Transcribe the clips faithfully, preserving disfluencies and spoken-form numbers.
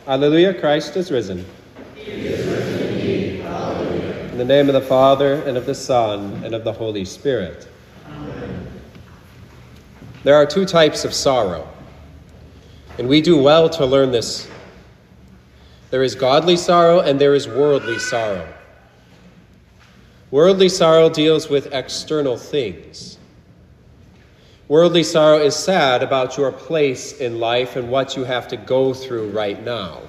Alleluia, Christ is risen. He is risen indeed. Alleluia. In the name of the Father, and of the Son, and of the Holy Spirit. Amen. There are two types of sorrow, and we do well to learn this. There is godly sorrow and there is worldly sorrow. Worldly sorrow deals with external things. Worldly sorrow is sad about your place in life and what you have to go through right now.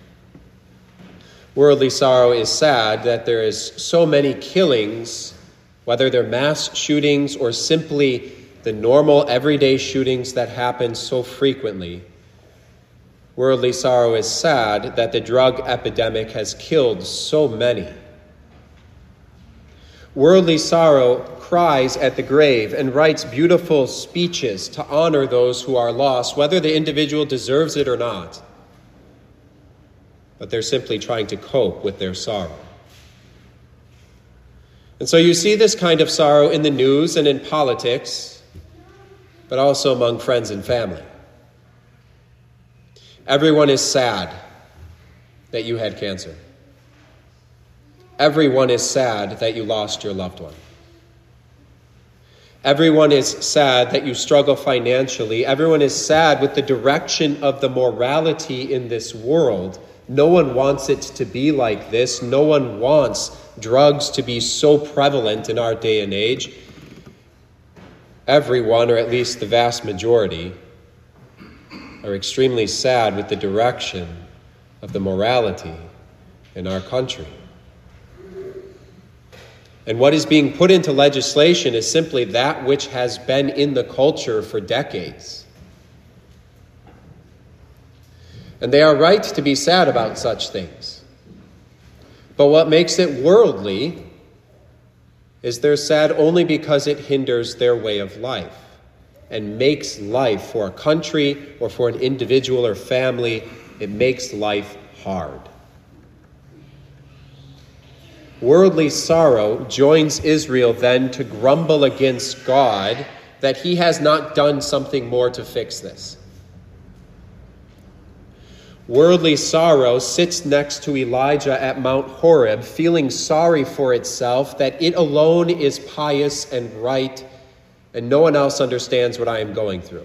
Worldly sorrow is sad that there is so many killings, whether they're mass shootings or simply the normal everyday shootings that happen so frequently. Worldly sorrow is sad that the drug epidemic has killed so many. Worldly sorrow cries at the grave and writes beautiful speeches to honor those who are lost, whether the individual deserves it or not. But they're simply trying to cope with their sorrow. And so you see this kind of sorrow in the news and in politics, but also among friends and family. Everyone is sad that you had cancer. Everyone is sad that you lost your loved one. Everyone is sad that you struggle financially. Everyone is sad with the direction of the morality in this world. No one wants it to be like this. No one wants drugs to be so prevalent in our day and age. Everyone, or at least the vast majority, are extremely sad with the direction of the morality in our country. And what is being put into legislation is simply that which has been in the culture for decades. And they are right to be sad about such things. But what makes it worldly is they're sad only because it hinders their way of life and makes life for a country or for an individual or family, it makes life hard. Worldly sorrow joins Israel then to grumble against God that he has not done something more to fix this. Worldly sorrow sits next to Elijah at Mount Horeb, feeling sorry for itself that it alone is pious and right, and no one else understands what I am going through.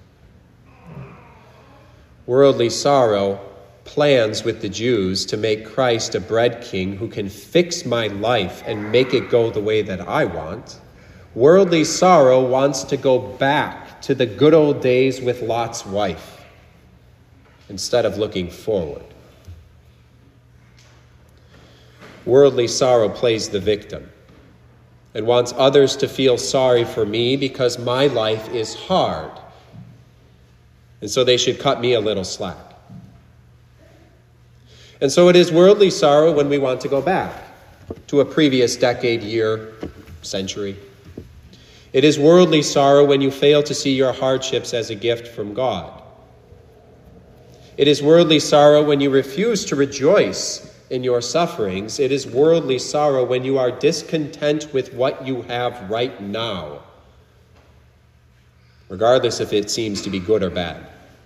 Worldly sorrow plans with the Jews to make Christ a bread king who can fix my life and make it go the way that I want. Worldly sorrow wants to go back to the good old days with Lot's wife instead of looking forward. Worldly sorrow plays the victim and wants others to feel sorry for me because my life is hard, and so they should cut me a little slack. And so it is worldly sorrow when we want to go back to a previous decade, year, century. It is worldly sorrow when you fail to see your hardships as a gift from God. It is worldly sorrow when you refuse to rejoice in your sufferings. It is worldly sorrow when you are discontent with what you have right now, regardless if it seems to be good or bad.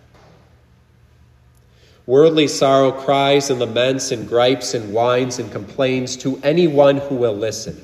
Worldly sorrow cries and laments and gripes and whines and complains to anyone who will listen.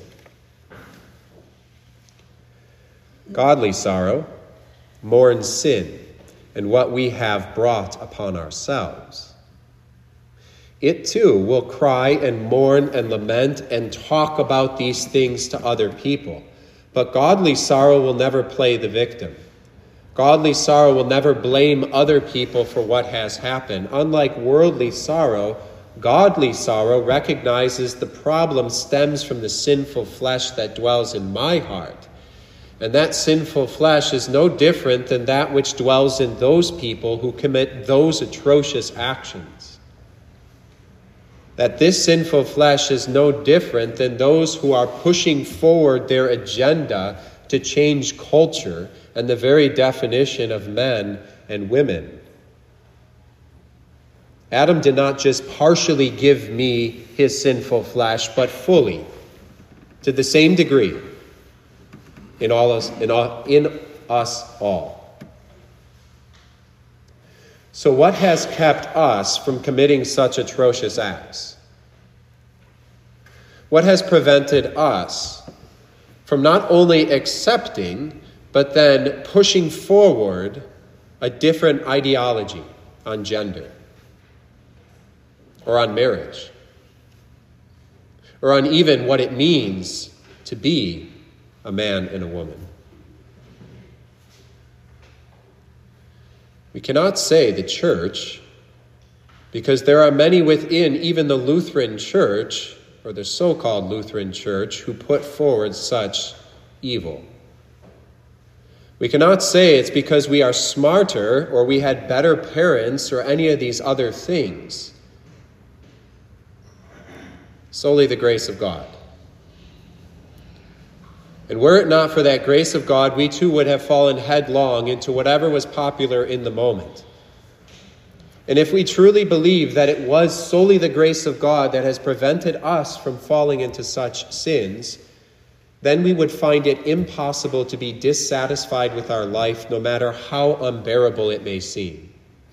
Godly sorrow mourns sin and what we have brought upon ourselves. It too will cry and mourn and lament and talk about these things to other people. But godly sorrow will never play the victim. Godly sorrow will never blame other people for what has happened. Unlike worldly sorrow, godly sorrow recognizes the problem stems from the sinful flesh that dwells in my heart. And that sinful flesh is no different than that which dwells in those people who commit those atrocious actions. That this sinful flesh is no different than those who are pushing forward their agenda to change culture and the very definition of men and women. Adam did not just partially give me his sinful flesh, but fully, to the same degree, in all us, in, all, in us all. So what has kept us from committing such atrocious acts? What has prevented us from not only accepting, but then pushing forward a different ideology on gender, or on marriage, or on even what it means to be a man and a woman? We cannot say the church, because there are many within even the Lutheran Church, or the so-called Lutheran Church, who put forward such evil. We cannot say it's because we are smarter or we had better parents or any of these other things. Solely the grace of God. And were it not for that grace of God, we too would have fallen headlong into whatever was popular in the moment. And if we truly believe that it was solely the grace of God that has prevented us from falling into such sins, then we would find it impossible to be dissatisfied with our life, no matter how unbearable it may seem.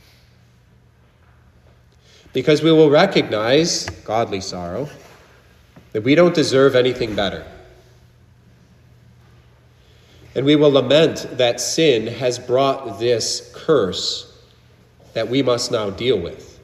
Because we will recognize, godly sorrow, that we don't deserve anything better. And we will lament that sin has brought this curse that we must now deal with.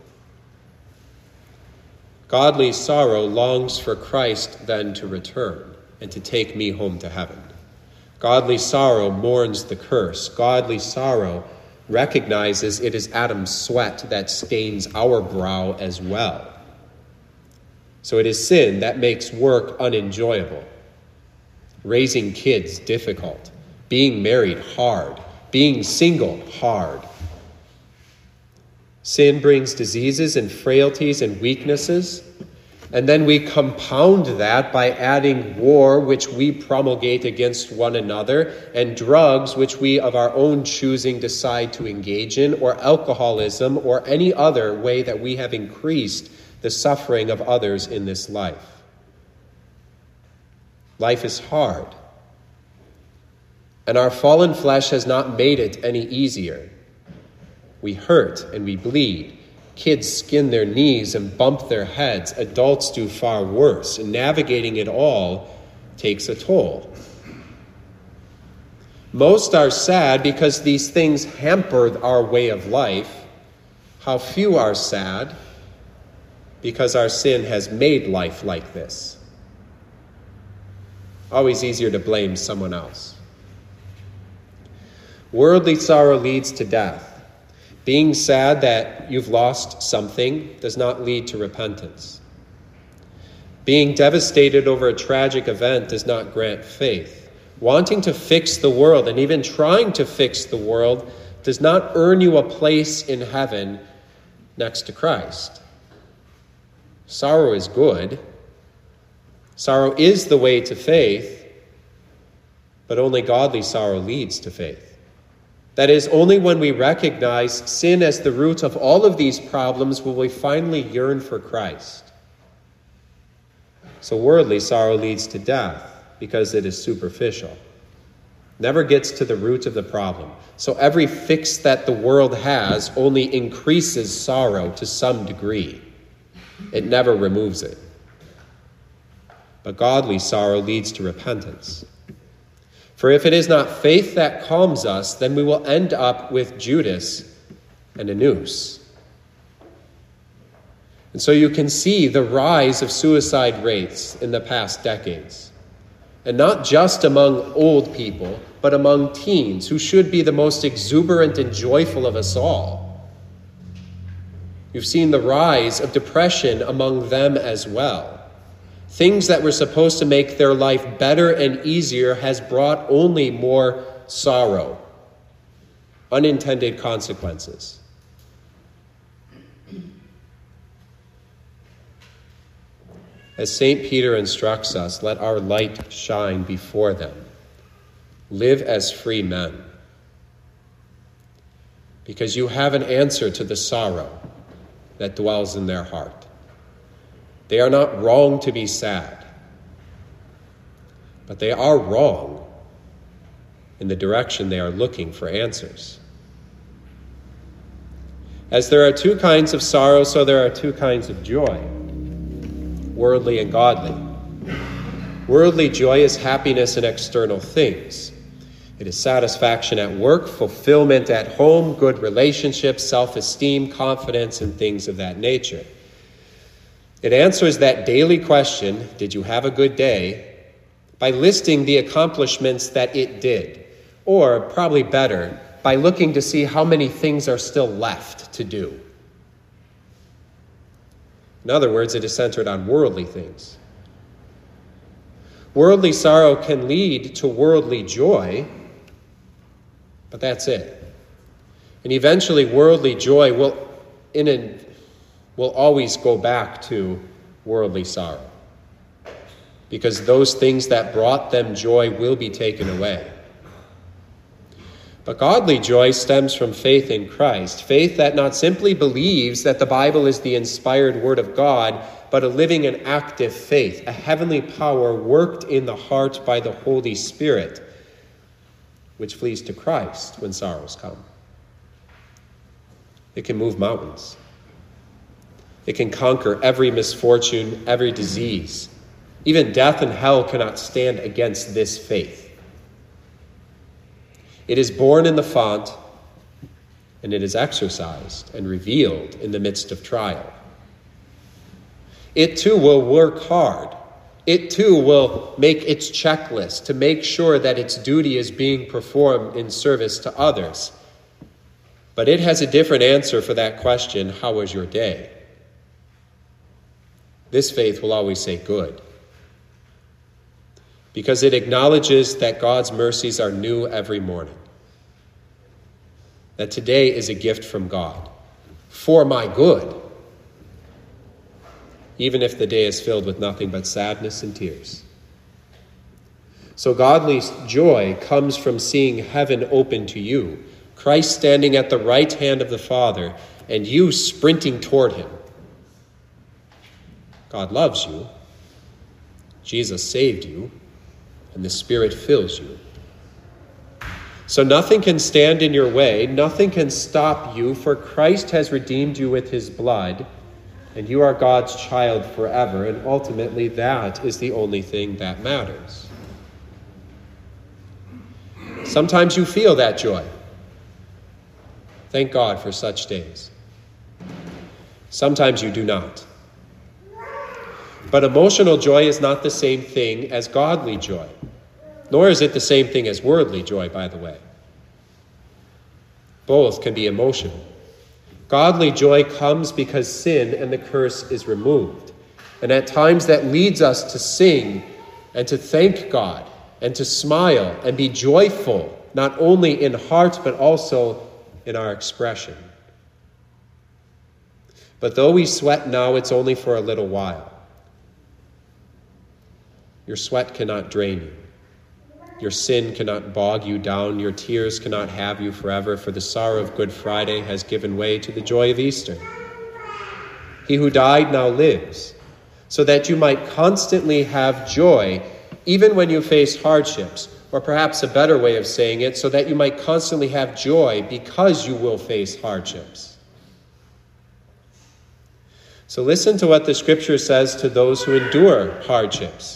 Godly sorrow longs for Christ then to return and to take me home to heaven. Godly sorrow mourns the curse. Godly sorrow recognizes it is Adam's sweat that stains our brow as well. So it is sin that makes work unenjoyable, raising kids difficult, being married hard, being single hard. Sin brings diseases and frailties and weaknesses, and then we compound that by adding war, which we promulgate against one another, and drugs, which we of our own choosing decide to engage in, or alcoholism, or any other way that we have increased the suffering of others in this life. Life is hard. And our fallen flesh has not made it any easier. We hurt and we bleed. Kids skin their knees and bump their heads. Adults do far worse. And navigating it all takes a toll. Most are sad because these things hamper our way of life. How few are sad because our sin has made life like this. Always easier to blame someone else. Worldly sorrow leads to death. Being sad that you've lost something does not lead to repentance. Being devastated over a tragic event does not grant faith. Wanting to fix the world and even trying to fix the world does not earn you a place in heaven next to Christ. Sorrow is good. Sorrow is the way to faith, but only godly sorrow leads to faith. That is, only when we recognize sin as the root of all of these problems will we finally yearn for Christ. So worldly sorrow leads to death because it is superficial. Never gets to the root of the problem. So every fix that the world has only increases sorrow to some degree. It never removes it. But godly sorrow leads to repentance. For if it is not faith that calms us, then we will end up with Judas and a noose. And so you can see the rise of suicide rates in the past decades. And not just among old people, but among teens, who should be the most exuberant and joyful of us all. You've seen the rise of depression among them as well. Things that were supposed to make their life better and easier has brought only more sorrow, unintended consequences. As Saint Peter instructs us, let our light shine before them. Live as free men, because you have an answer to the sorrow that dwells in their heart. They are not wrong to be sad, but they are wrong in the direction they are looking for answers. As there are two kinds of sorrow, so there are two kinds of joy, worldly and godly. Worldly joy is happiness in external things. It is satisfaction at work, fulfillment at home, good relationships, self-esteem, confidence, and things of that nature. It answers that daily question, did you have a good day, by listing the accomplishments that it did, or probably better, by looking to see how many things are still left to do. In other words, it is centered on worldly things. Worldly sorrow can lead to worldly joy, but that's it. And eventually worldly joy will, in a, will always go back to worldly sorrow, because those things that brought them joy will be taken away. But godly joy stems from faith in Christ, faith that not simply believes that the Bible is the inspired word of God, but a living and active faith, a heavenly power worked in the heart by the Holy Spirit, which flees to Christ when sorrows come. It can move mountains. It can conquer every misfortune, every disease. Even death and hell cannot stand against this faith. It is born in the font, and it is exercised and revealed in the midst of trial. It too will work hard. It too will make its checklist to make sure that its duty is being performed in service to others. But it has a different answer for that question, how was your day? This faith will always say good, because it acknowledges that God's mercies are new every morning, that today is a gift from God for my good, even if the day is filled with nothing but sadness and tears. So godly joy comes from seeing heaven open to you, Christ standing at the right hand of the Father, and you sprinting toward him. God loves you, Jesus saved you, and the Spirit fills you. So nothing can stand in your way, nothing can stop you, for Christ has redeemed you with his blood, and you are God's child forever, and ultimately that is the only thing that matters. Sometimes you feel that joy. Thank God for such days. Sometimes you do not. But emotional joy is not the same thing as godly joy, nor is it the same thing as worldly joy, by the way. Both can be emotional. Godly joy comes because sin and the curse is removed. And at times that leads us to sing and to thank God and to smile and be joyful, not only in heart but also in our expression. But though we sweat now, it's only for a little while. Your sweat cannot drain you. Your sin cannot bog you down. Your tears cannot have you forever, for the sorrow of Good Friday has given way to the joy of Easter. He who died now lives, so that you might constantly have joy, even when you face hardships, or perhaps a better way of saying it, so that you might constantly have joy because you will face hardships. So listen to what the Scripture says to those who endure hardships.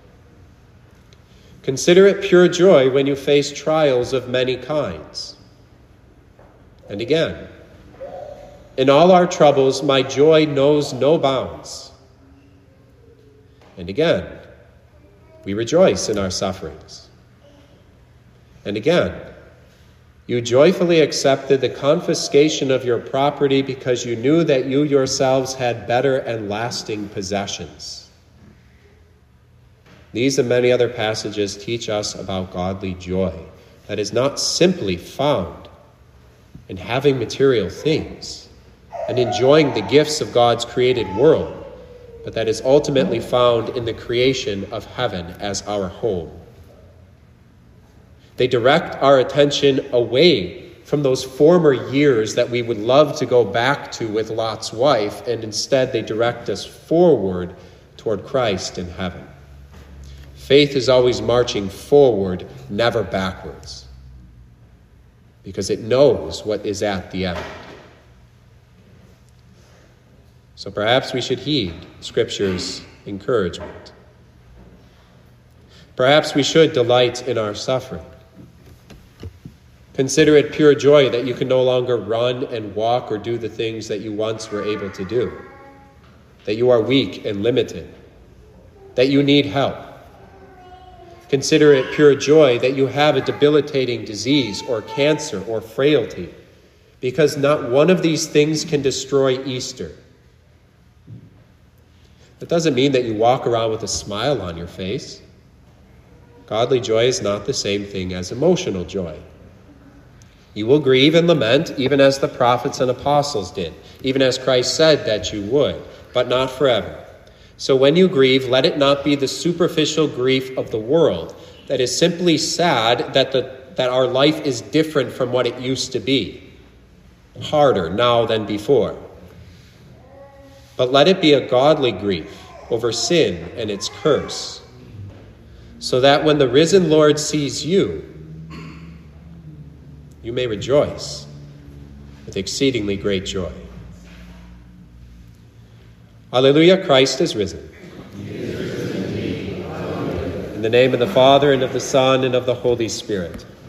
Consider it pure joy when you face trials of many kinds. And again, in all our troubles, my joy knows no bounds. And again, we rejoice in our sufferings. And again, you joyfully accepted the confiscation of your property because you knew that you yourselves had better and lasting possessions. These and many other passages teach us about godly joy that is not simply found in having material things and enjoying the gifts of God's created world, but that is ultimately found in the creation of heaven as our home. They direct our attention away from those former years that we would love to go back to with Lot's wife, and instead they direct us forward toward Christ in heaven. Faith is always marching forward, never backwards, because it knows what is at the end. So perhaps we should heed Scripture's encouragement. Perhaps we should delight in our suffering. Consider it pure joy that you can no longer run and walk or do the things that you once were able to do, that you are weak and limited, that you need help. Consider it pure joy that you have a debilitating disease or cancer or frailty, because not one of these things can destroy Easter. That doesn't mean that you walk around with a smile on your face. Godly joy is not the same thing as emotional joy. You will grieve and lament, even as the prophets and apostles did, even as Christ said that you would, but not forever. So when you grieve, let it not be the superficial grief of the world that is simply sad that, the, that our life is different from what it used to be, harder now than before. But let it be a godly grief over sin and its curse, so that when the risen Lord sees you, you may rejoice with exceedingly great joy. Alleluia, Christ is risen. He is risen indeed. Alleluia. In the name of the Father, and of the Son, and of the Holy Spirit.